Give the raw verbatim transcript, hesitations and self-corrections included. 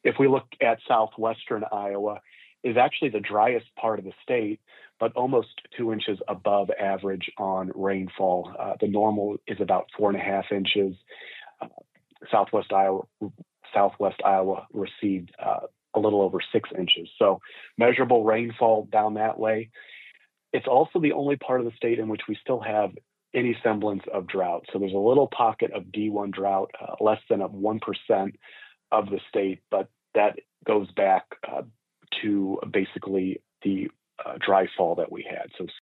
if we look at southwestern Iowa, is actually the driest part of the state, but almost two inches above average on rainfall. Uh, the normal is about four and a half inches. Uh, Southwest Iowa, Southwest Iowa received uh, a little over six inches. So measurable rainfall down that way. It's also the only part of the state in which we still have any semblance of drought. So there's a little pocket of D one drought, uh, less than a one percent of the state, but that goes back uh, to basically the uh, dry fall that we had. So